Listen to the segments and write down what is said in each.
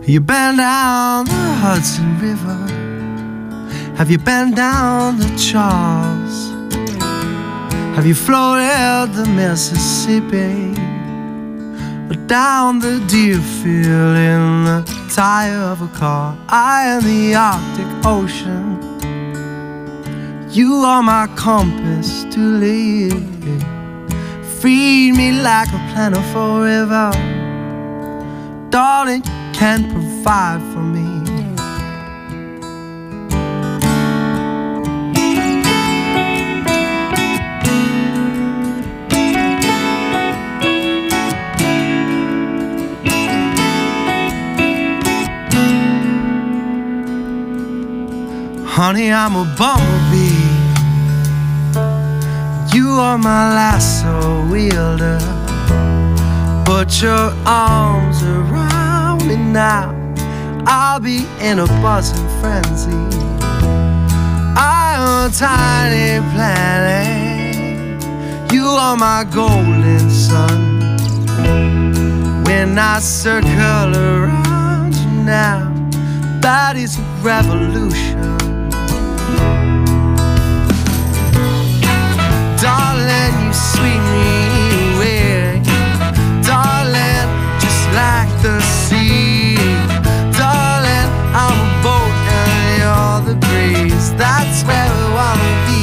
You been down the Hudson River? Have you been down the Charles? Have you floated the Mississippi? Or down the Deerfield in the tire of a car? I in the Arctic Ocean. You are my compass to live. Feed me like a plentiful river. Darling, you can provide for me. Honey, I'm a bumblebee. You are my lasso wielder. Put your arms around me now. I'll be in a buzzing frenzy. I am a tiny planet. You are my golden sun. When I circle around you now, that is a revolution. Darling, you sweep me away. Darling, just like the sea. Darling, I'm a boat and you're the breeze. That's where we wanna be.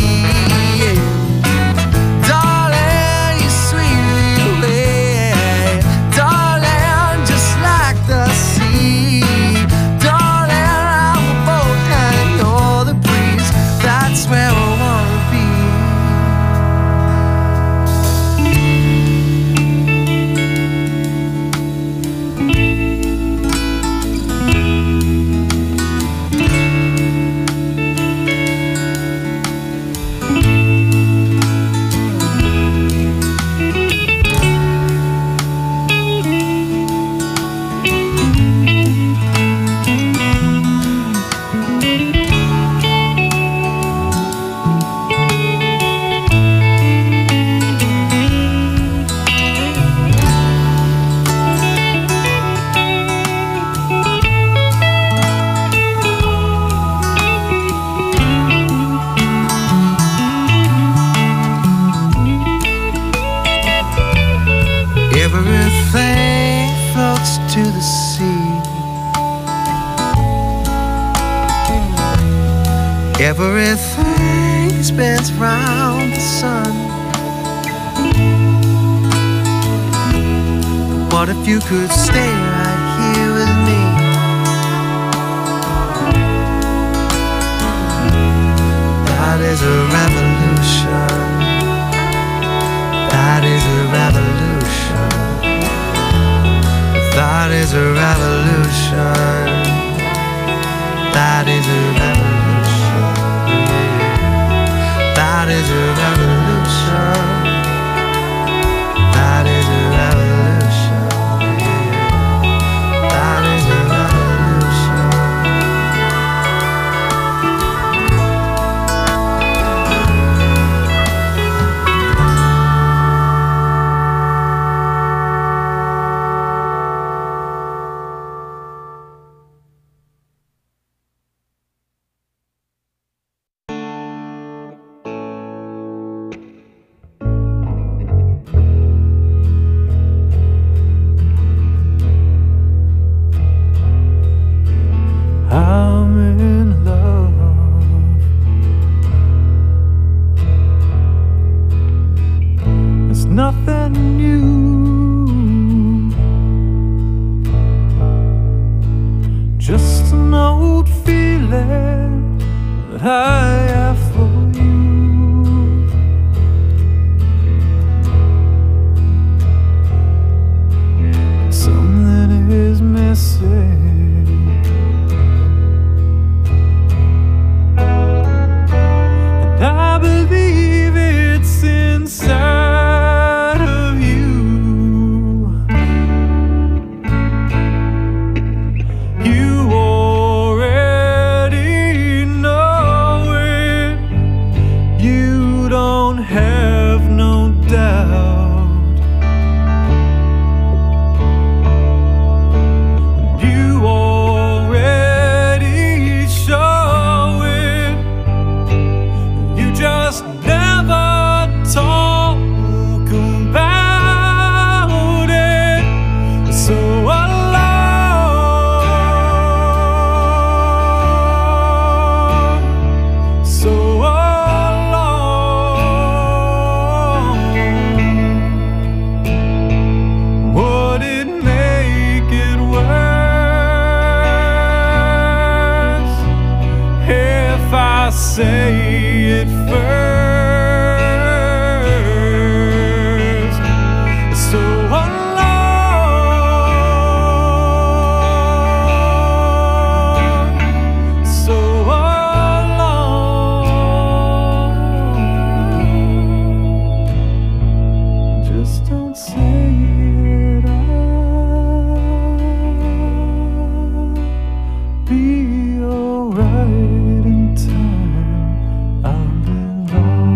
Darling, you sweep me away. Darling, just like the sea. Darling, I'm a boat and you're the breeze. That's where we wanna be. Everything floats to the sea. Everything spins round the sun. What if you could stay right here with me? That is a revolution. That is a revolution. That is a revolution. That is a revolution. That is a revolution. That is a revolution. That is a revolution. I'm in love. It's nothing new, just an old feeling that I have for you. Something is missing. I believe it's inside of you. You already know I say it first. So alone, so alone. Just don't say it out. Be alright in time. I'll be lost.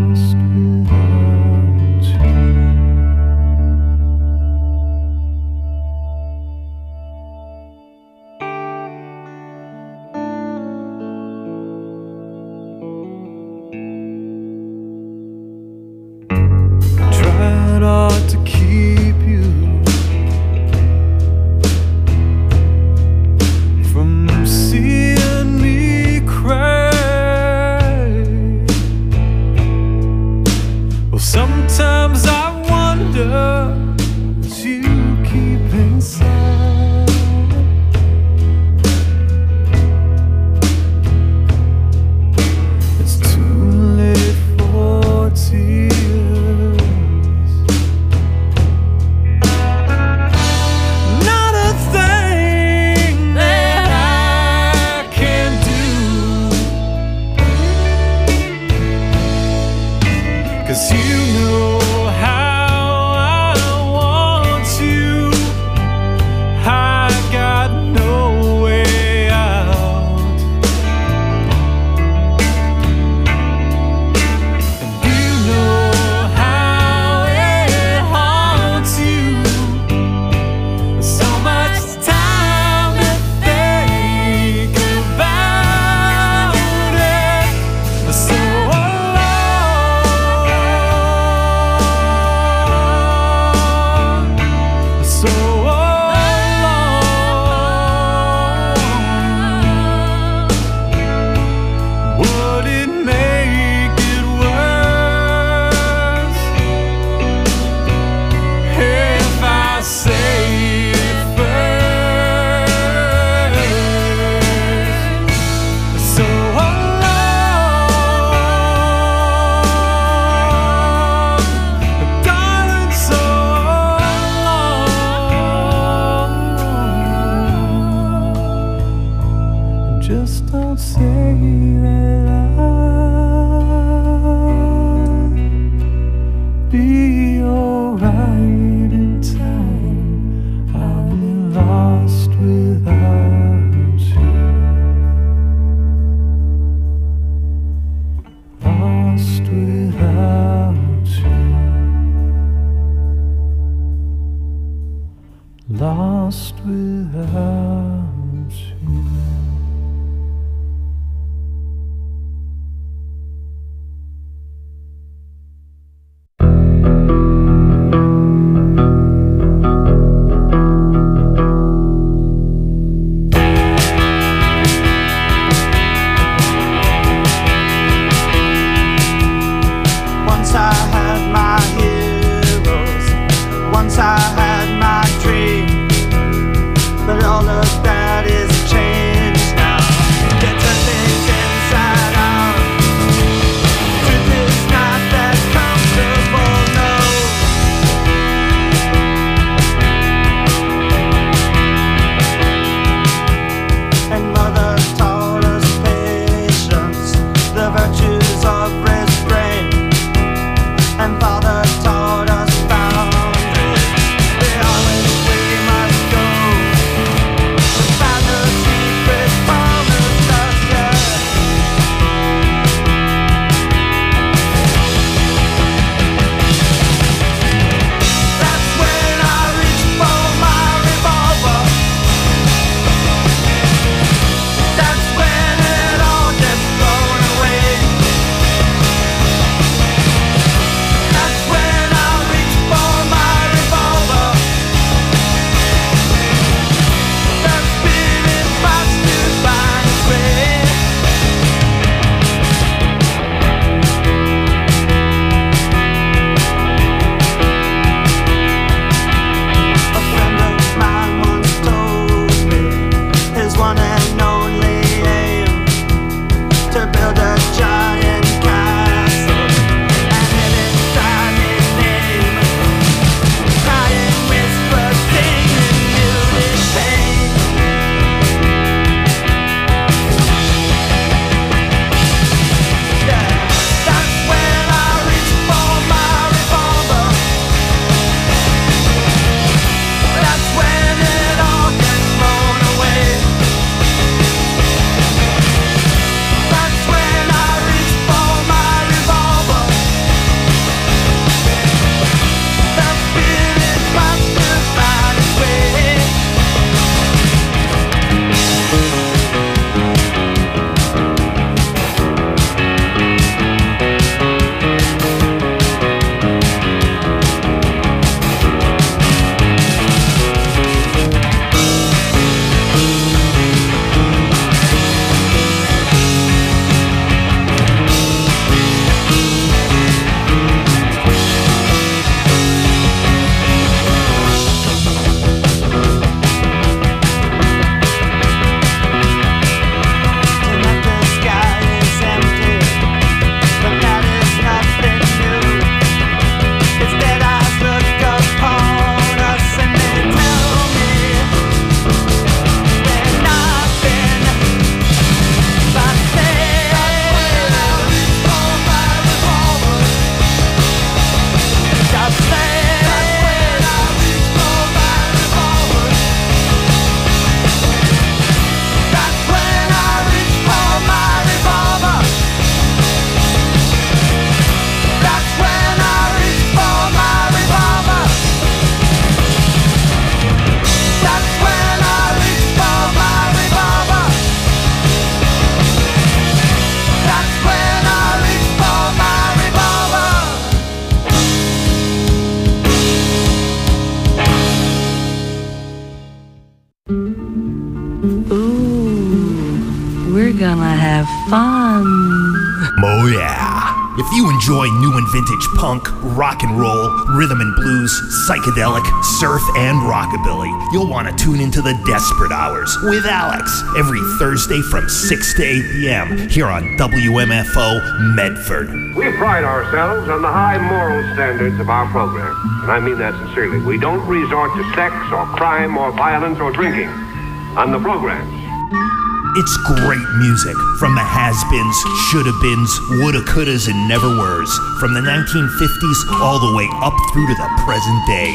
gonna have fun. Oh yeah. If you enjoy new and vintage punk, rock and roll, rhythm and blues, psychedelic, surf, and rockabilly, you'll want to tune into the Desperate Hours with Alex every Thursday from 6 to 8 p.m. here on WMFO Medford. We pride ourselves on the high moral standards of our program, and I mean that sincerely. We don't resort to sex or crime or violence or drinking on the program. It's great music from the has-beens, shoulda-beens, woulda-couldas, and never-weres, from the 1950s all the way up through to the present day.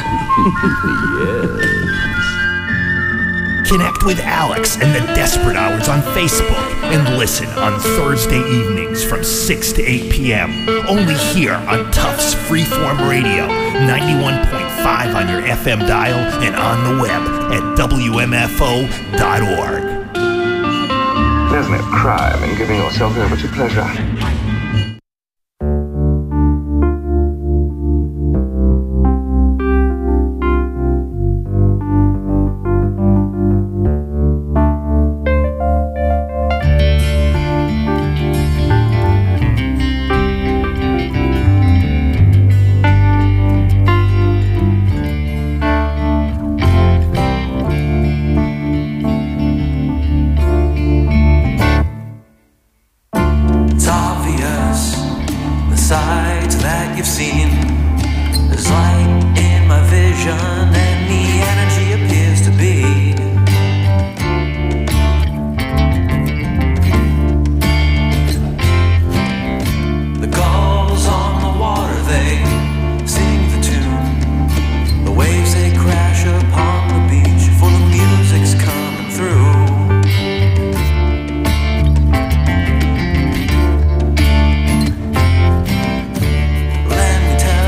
Yes. Connect with Alex and the Desperate Hours on Facebook and listen on Thursday evenings from 6 to 8 p.m. Only here on Tufts Freeform Radio, 91.5 on your FM dial and on the web at WMFO.org. There's no crime in giving yourself over to pleasure. Let me tell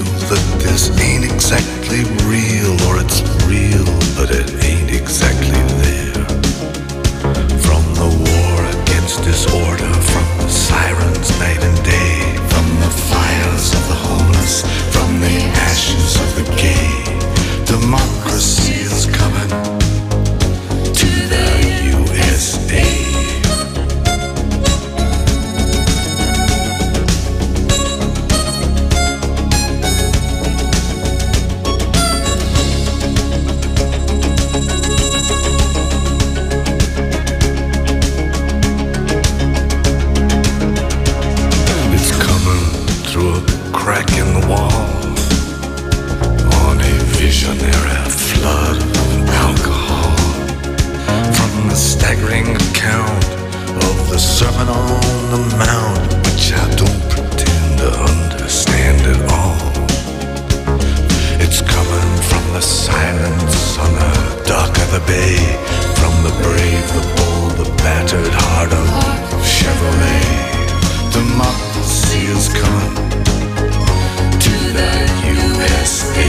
feel that this ain't exactly real, or it's real, but it ain't exactly there. From the war against disorder, from the sirens night and day, from the fires of the homeless, from the ashes of the gay, democracy is coming to the USA. Crack in the wall on a visionary flood of alcohol. From the staggering account of the Sermon on the Mount, which I don't pretend to understand at all. It's coming from the silence on the dock of the bay, from the brave, the bold, the battered heart of Chevrolet. Democracy is coming to the USA.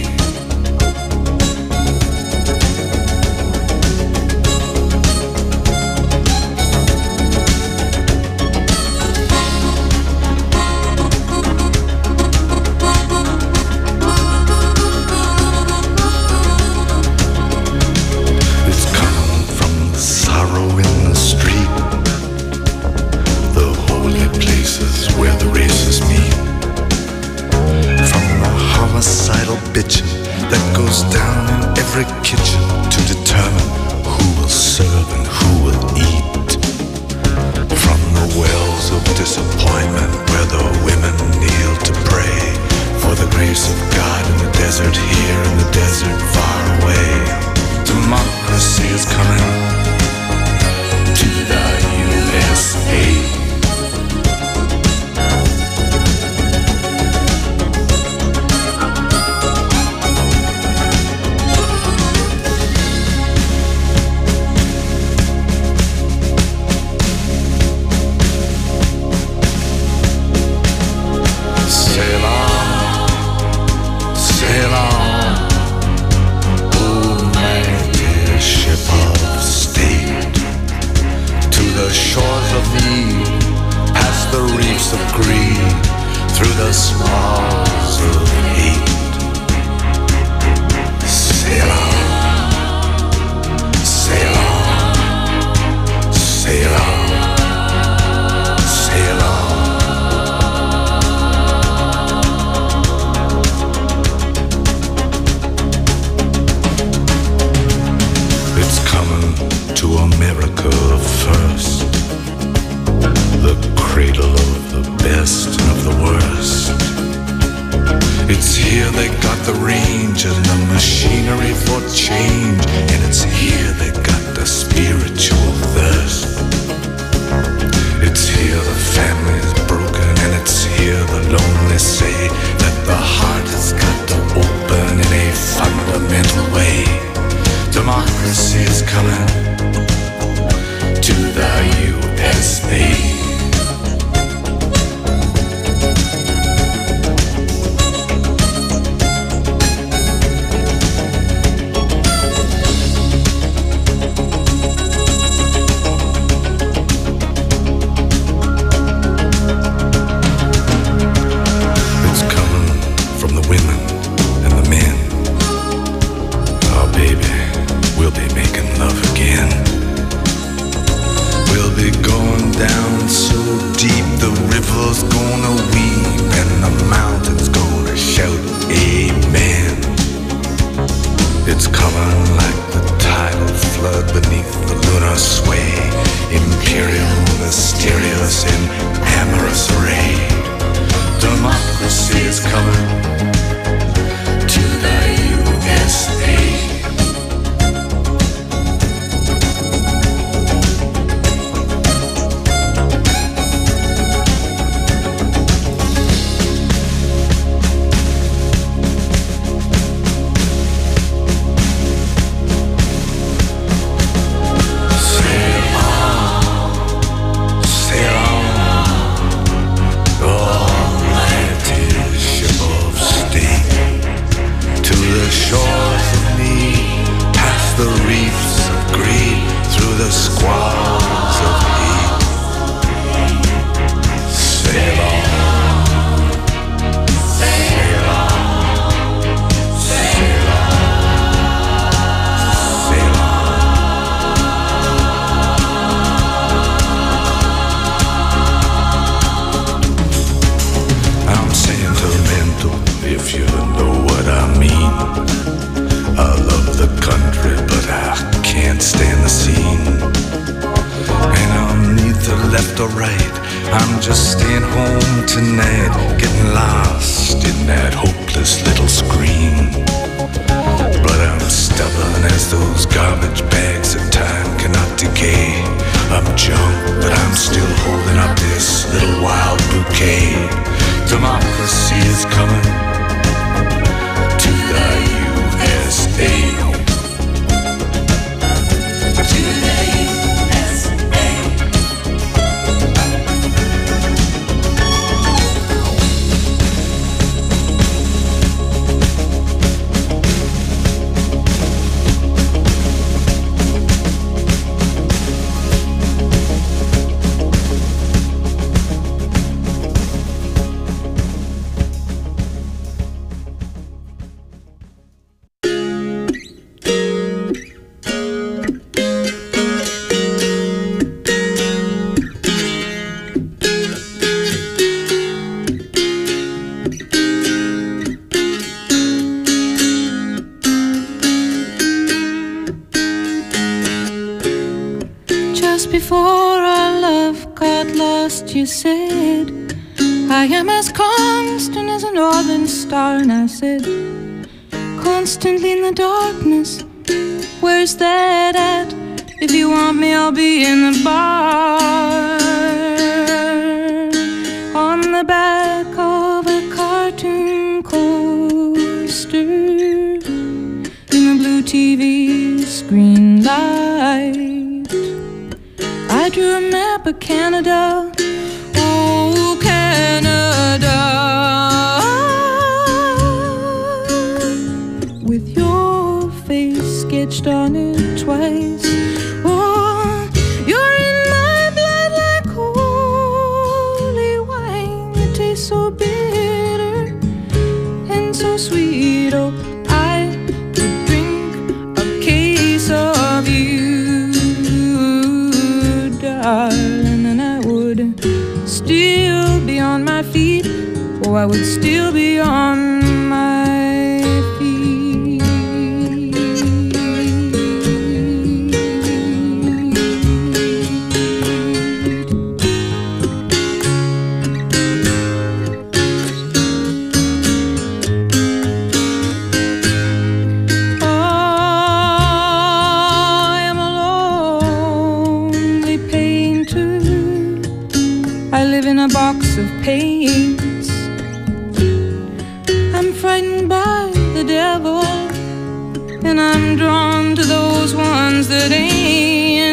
It's coming from the sorrow in the street, the holy places where the races meet. From the homicidal bitching that goes down in every kitchen to determine who will serve and who will eat. From the wells of disappointment where the women kneel to pray for the grace of God in the desert here, in the desert far away. Democracy is coming to the USA. Shores of need, past the reefs of greed, through the smalls of hate. Sail on, sail on, sail on, sail on. It's coming to America first, the cradle of the best and of the worst. It's here they got the range and the machinery for change, and it's here they got the spiritual thirst. It's here the family's broken, and it's here the lonely say that the heart has got to open in a fundamental way. Democracy is coming to the USA. It's coming alright. I'm just staying home tonight, getting lost in that hopeless little screen. But I'm stubborn as those garbage bags of time cannot decay. I'm junk, but I'm still holding up this little wild bouquet. Democracy is coming to the USA. Before our love got lost, you said, I am as constant as a northern star. And I said, constantly in the darkness, where's that at? If you want me, I'll be in the bar. On the back of a cartoon coaster, in the blue TV screen light, I drew a map of Canada, oh Canada, with your face sketched on it twice. Oh, you're in my blood like holy wine. It tastes so bitter and so sweet. Oh, I could drink a case of you, darling, and I would still be on my feet. Oh, I would still be on my feet. A box of paints. I'm frightened by the devil, and I'm drawn to those ones that ain't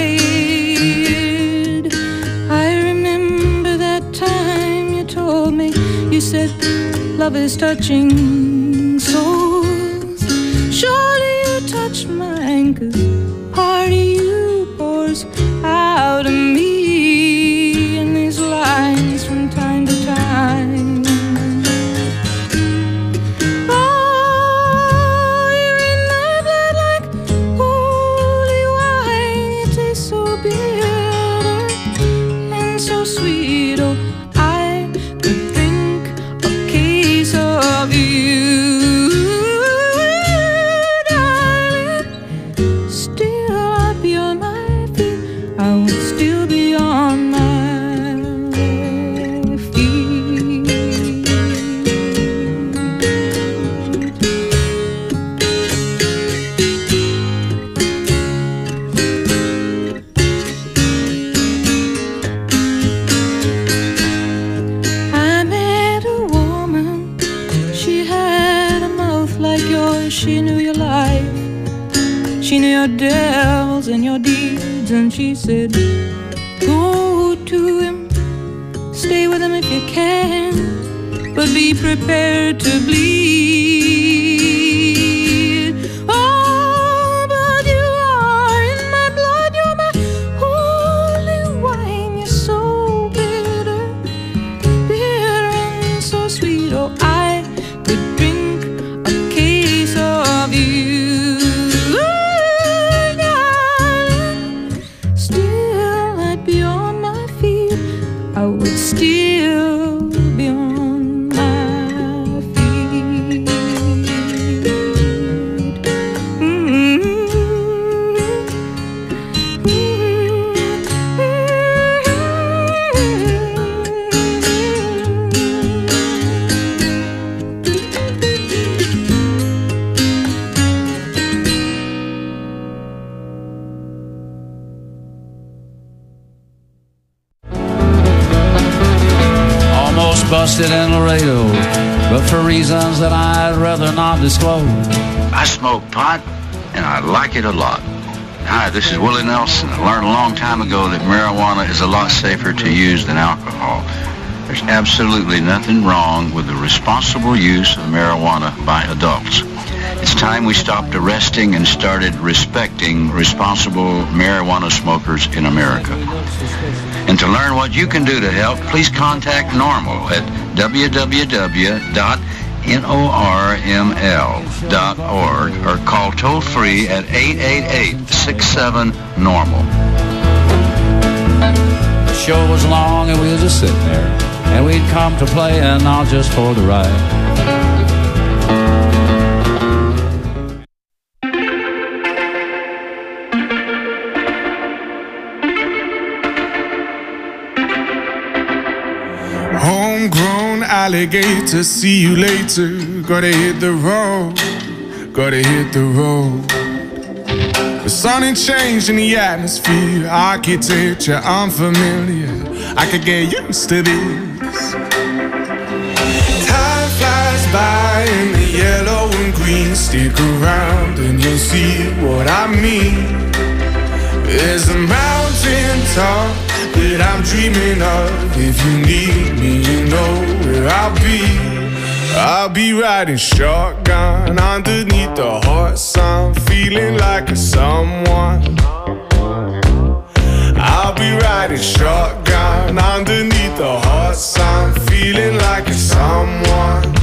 afraid. I remember that time you told me, you said love is touching souls. Surely you touched mine, 'cause part of you pours out of me lines from time to time. Oh, you're in my blood like holy wine. It tastes so bitter and so sweet. Oh, I could drink a case of you, darling. Still I'd be on my feet. I would still be on my she knew your life, she knew your devils and your deeds, and she said, go to him, stay with him if you can, but be prepared to bleed. Oh, but you are in my blood, you're my holy wine. You're so bitter, bitter and so sweet. Oh, I could drink a case of you, darling. Still I'd be on my feet. I would still be on my feet. busted in Laredo, but for reasons that I'd rather not disclose. I smoke pot, and I like it a lot. Hi, this is Willie Nelson. I learned a long time ago that marijuana is a lot safer to use than alcohol. There's absolutely nothing wrong with the responsible use of marijuana by adults. It's time we stopped arresting and started respecting responsible marijuana smokers in America. And to learn what you can do to help, please contact NORML at www.norml.org or call toll-free at 888-67-NORML. The show was long and we were just sitting there, and we'd come to play and not just for the ride. Homegrown alligator, see you later. Gotta hit the road, gotta hit the road. The sun ain't changing the atmosphere, architecture unfamiliar. I could get used to this. Time flies by in the yellow and green. Stick around and you'll see what I mean. There's a mountain top that I'm dreaming of. If you need me, you know where I'll be. I'll be riding shotgun underneath the hot sun, feeling like a someone. I'll be riding shotgun underneath the hot sun, feeling like a someone.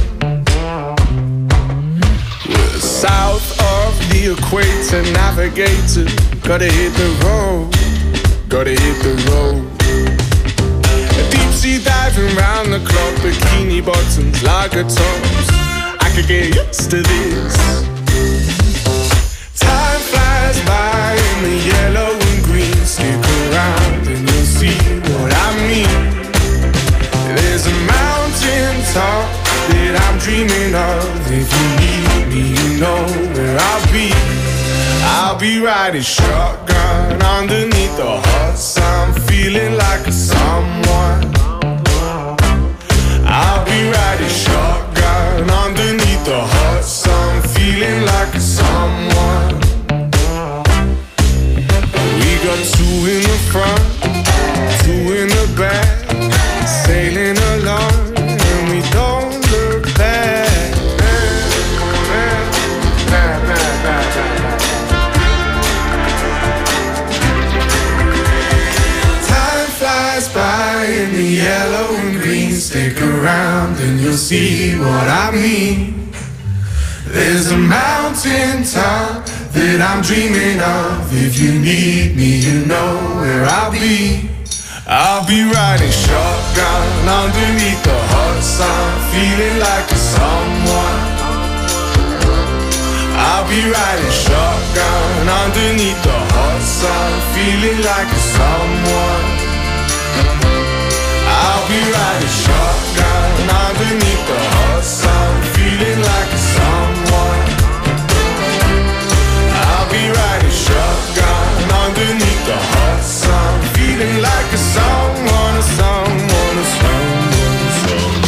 We're south of the equator, navigator. Gotta hit the road, gotta hit the road. Deep sea diving round the clock, bikini bottoms, lager tops. I could get used to this. Time flies by in the yellow and green. Stick around and you'll see what I mean. There's a mountain top that I'm dreaming of. If you need me, you know where I'll be. I'll be riding shotgun underneath the hot sun, feeling like a someone. I'll be riding shotgun underneath the hot sun, feeling like a someone. We got two in the front, two in the back, sailing along and we don't look back. By in the yellow and green. Stick around and you'll see what I mean. There's a mountain top that I'm dreaming of. If you need me, you know where I'll be. I'll be riding shotgun underneath the hot sun, feeling like a someone. I'll be riding shotgun underneath the hot sun, feeling like a someone. I'll be riding shotgun underneath the hot sun, feeling like a someone. I'll be riding shotgun underneath the hot sun, feeling like a someone, a someone, a someone, a someone.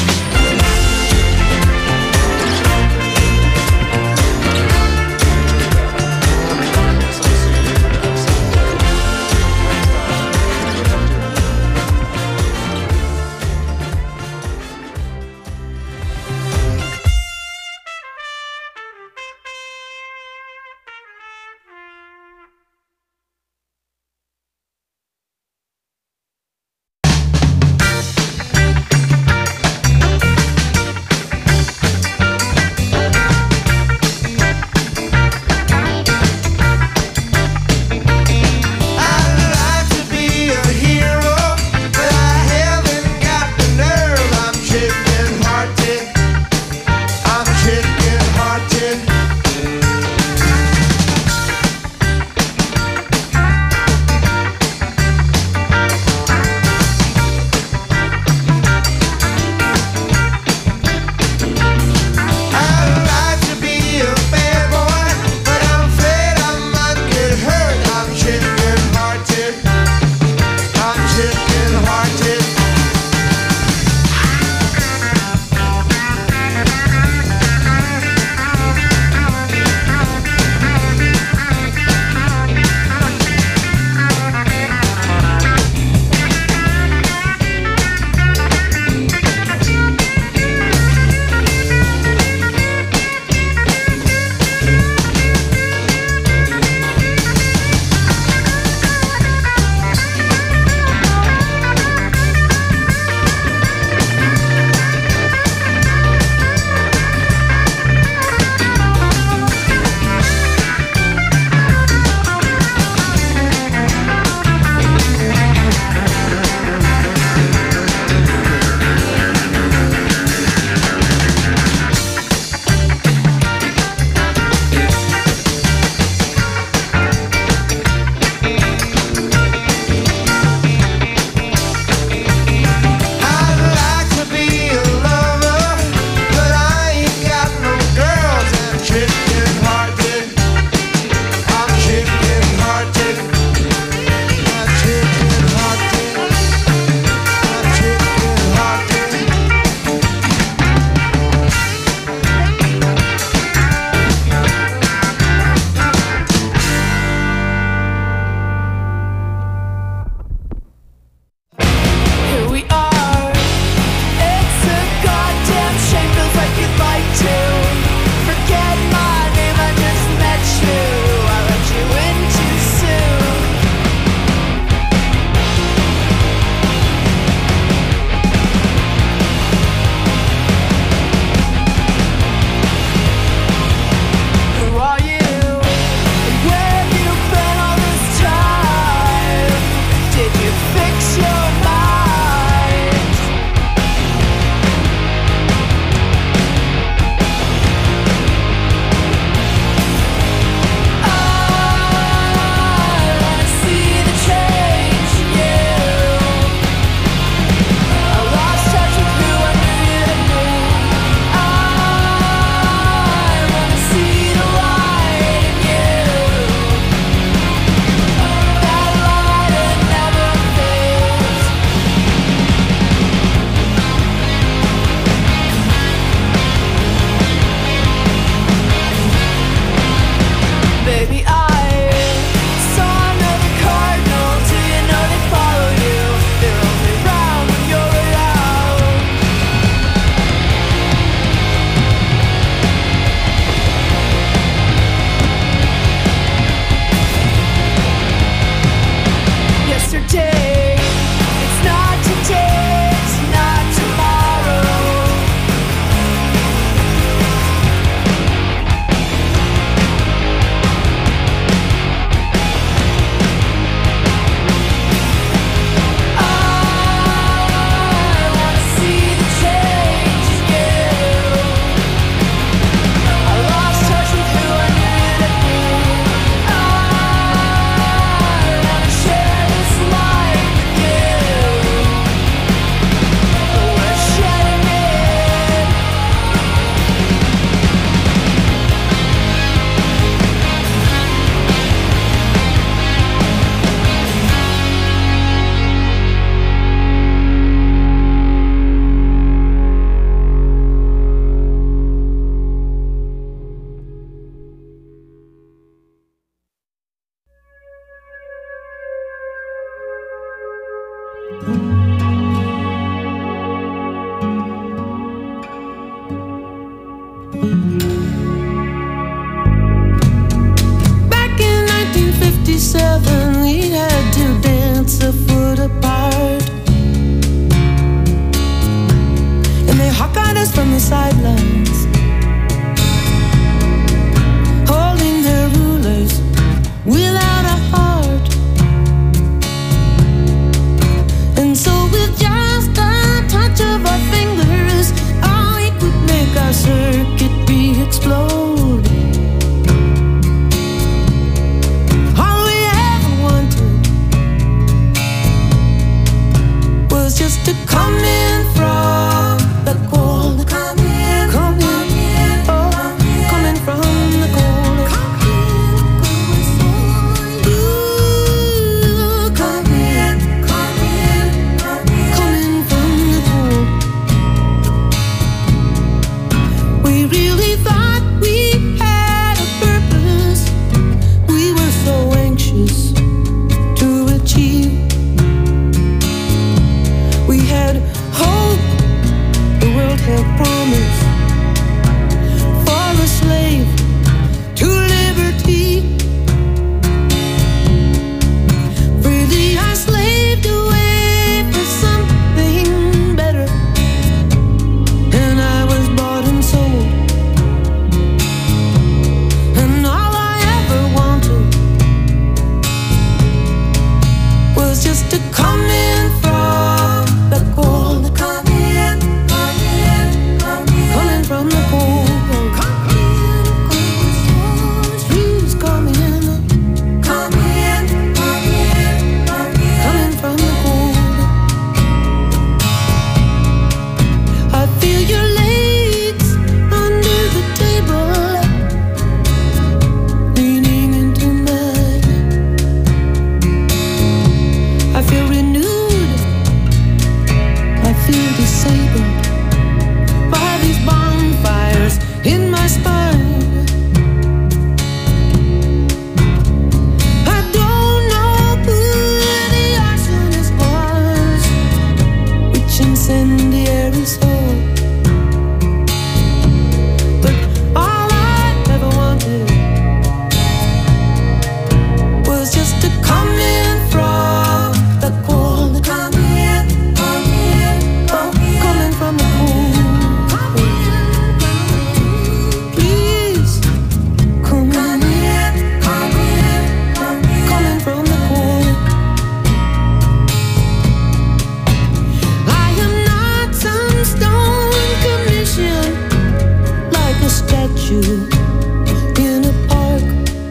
you in a park.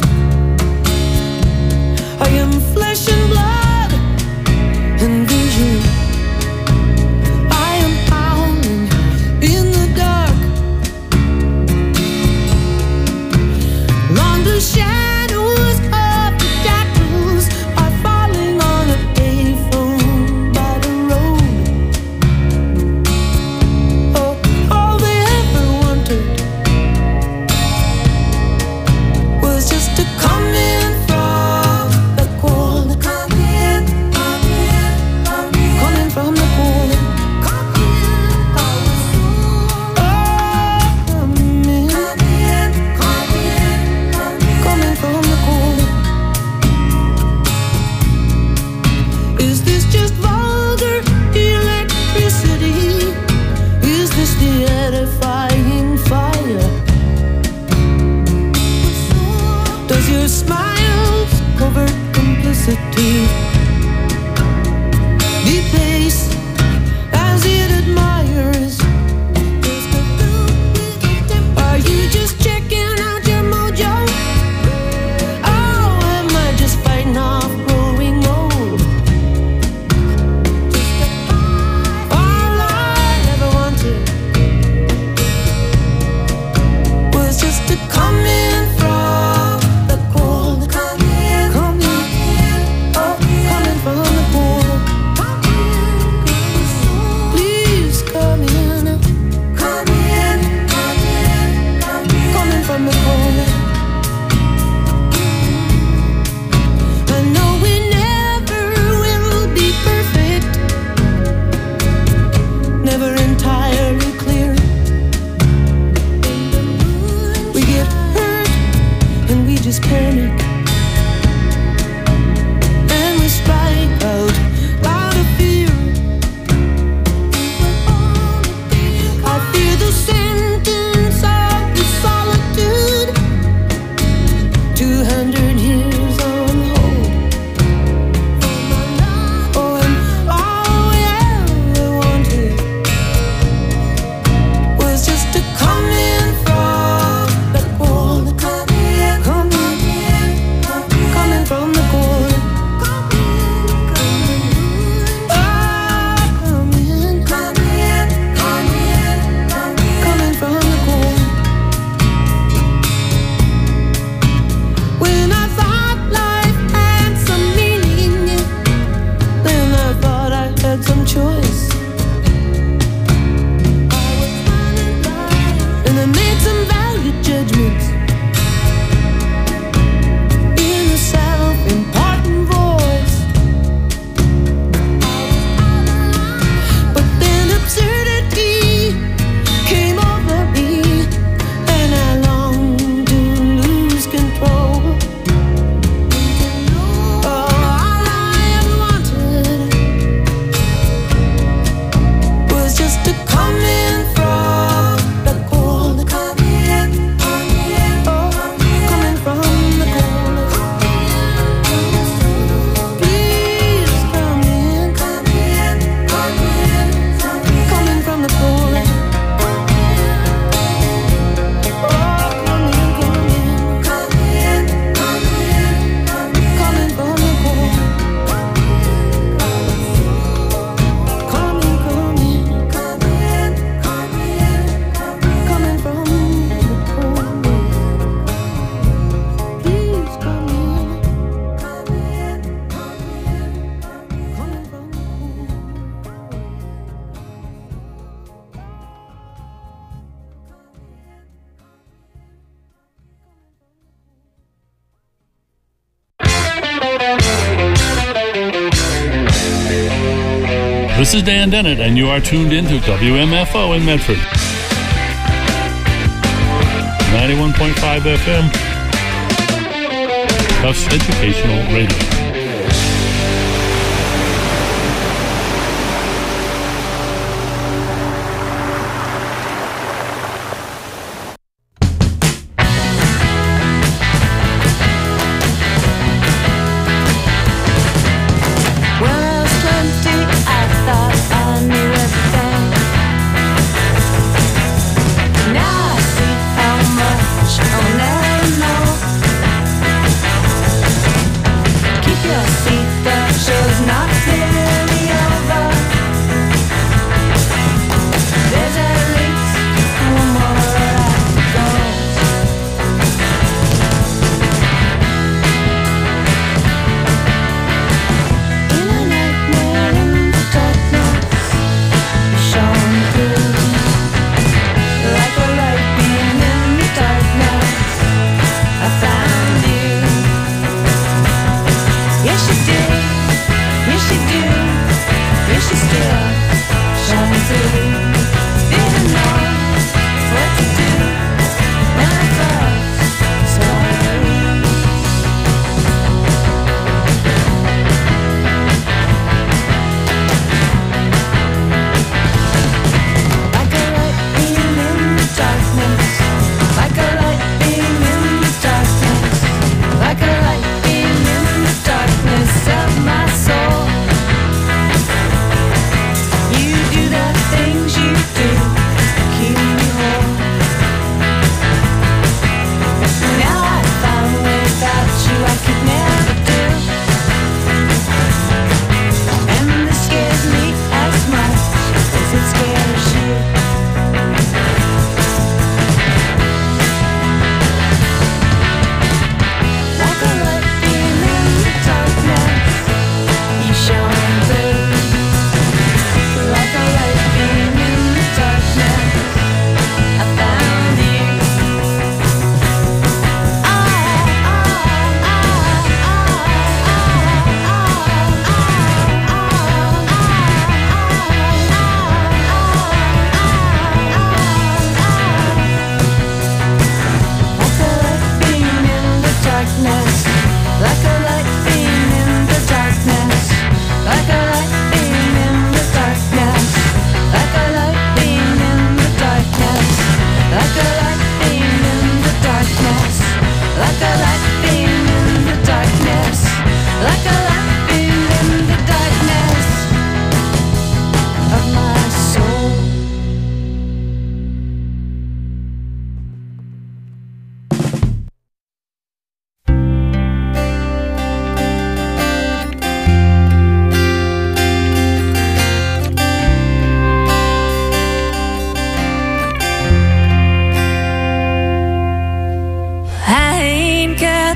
I am flesh and blood and vision. I am howling in the dark. Long the shadows of the shadows are falling on a payphone by the road. Oh, all they ever wanted was just to come in from the cold. Come in, come in, come in. Coming from the cold. Come in, come in. Oh, come in, come in, come in, come in. Coming from the cold. Is this just vulgar electricity? Is this the edifying fire? Does your smile's covert complicity debase as it admires? Are you just checking out your mojo? Oh, am I just fighting off growing old? All I ever wanted was just to come in from the cold. Come in, come in, oh, coming from the cold. Please come in, come in, come in, come in, coming from the cold. I know we never will be perfect, never entirely clear. We get hurt and we just panic, and we strike out loud of fear. I fear the sentence of the solitude, 200 years on hold. Oh, and all we ever wanted was just to come in from the cold. Come in, come in, coming from the cold. Ah, come in, come in, coming from the cold. When I thought life had some meaning, then I thought I had some choice. And I made some value judgments in a self-important voice. But then absurdity came over me, and I longed to lose control. Oh, all I ever wanted was just to come in from the cold. Come in, oh, coming from the cold. Please come in, coming from the cold. Oh, come in, coming from the cold. Coming from the cold. Please come in, coming from the This is Dan Dennett, and you are tuned into WMFO in Medford. 91.5 FM. Tufts Educational Radio. When I was 20, I thought I knew everything. Now I see how much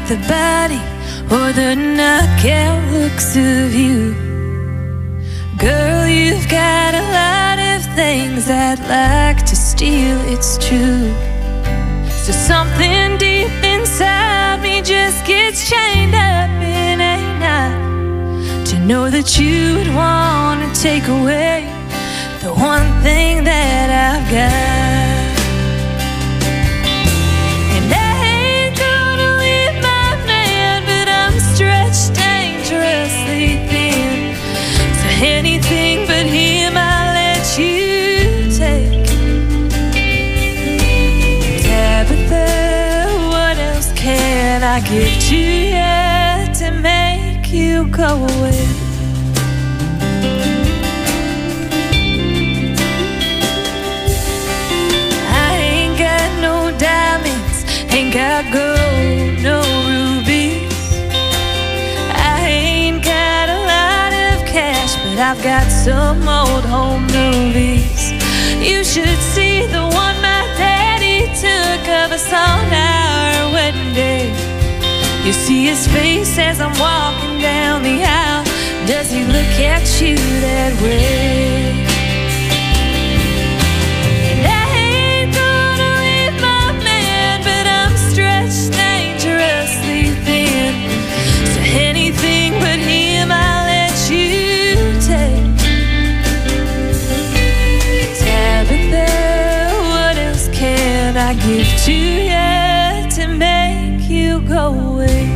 the body or the knockout looks of you. Girl, you've got a lot of things I'd like to steal, it's true. So something deep inside me just gets chained up in a knot, to know that you would want to take away the one thing that I've got. And I ain't gonna leave my man, but I'm stretched dangerously thin. So anything but him I'll let you take. Tabitha, what else can I give to you to make you go away? Ain't got gold, no rubies. I ain't got a lot of cash, but I've got some old home movies. You should see the one my daddy took of us on our wedding day. You see his face as I'm walking down the aisle. Does he look at you that way? Anything but him I'll let you take. Tabitha, what else can I give to you to make you go away?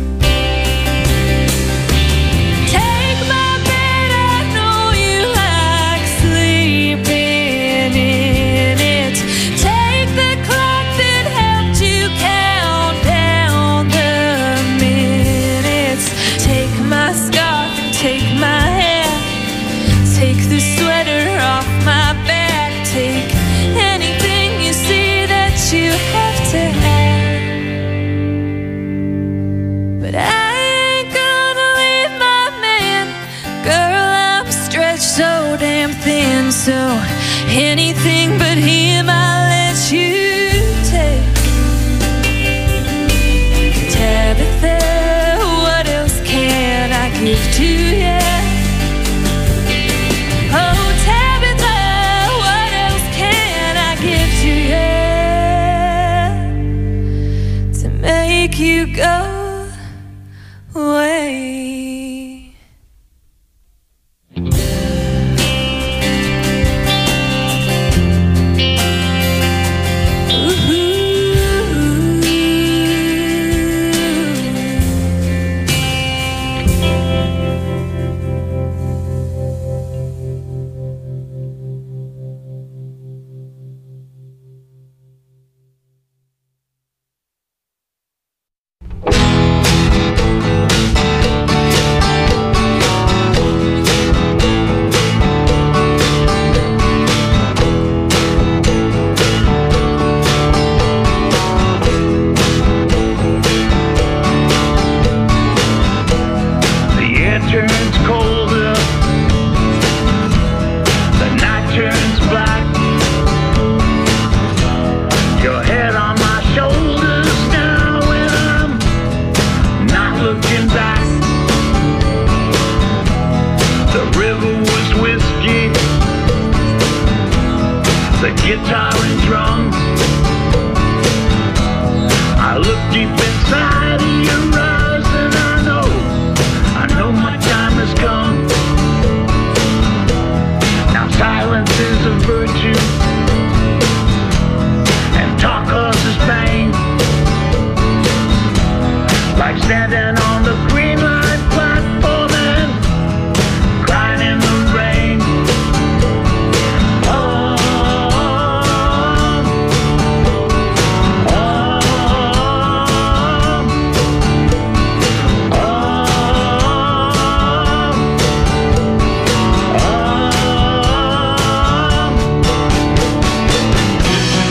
Take my bed, I know you like sleeping in it. Take the clock that helped you count down the minutes. Take my scarf and take my hair. Take the sweater off my back. Take anything you see that you have to have. But I ain't gonna leave my man. Girl, I'm stretched so damn thin. So anything but him I'll let you take. Tabitha, what else can I give to you? Oh, Tabitha, what else can I give to you to make you go away? Guitar and drums. I look deep inside of your eyes and I know my time has come. Now silence is a virtue and talk causes pain. Like standing on the green light platform and crying in the rain.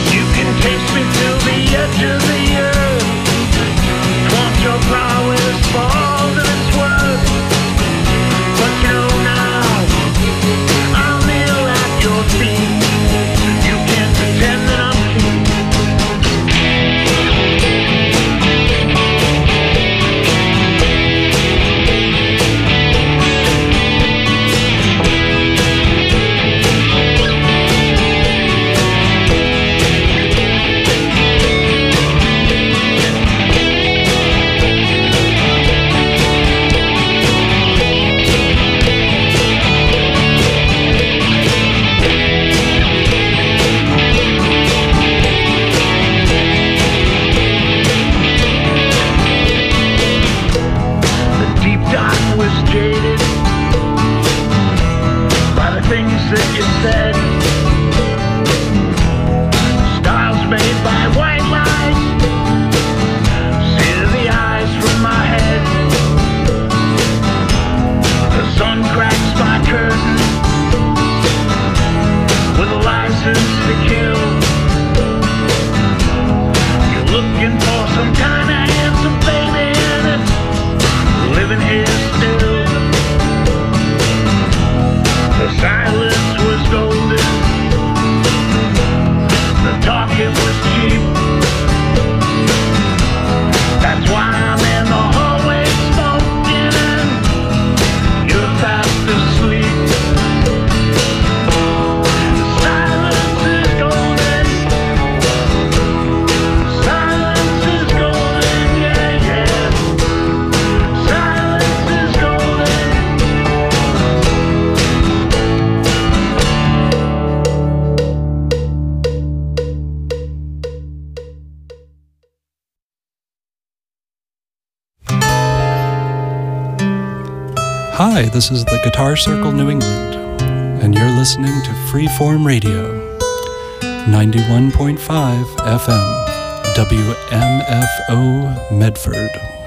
To the edge of the earth, flaunt your prowess. Hi, this is the Guitar Circle New England, and you're listening to Freeform Radio, 91.5 FM, WMFO Medford.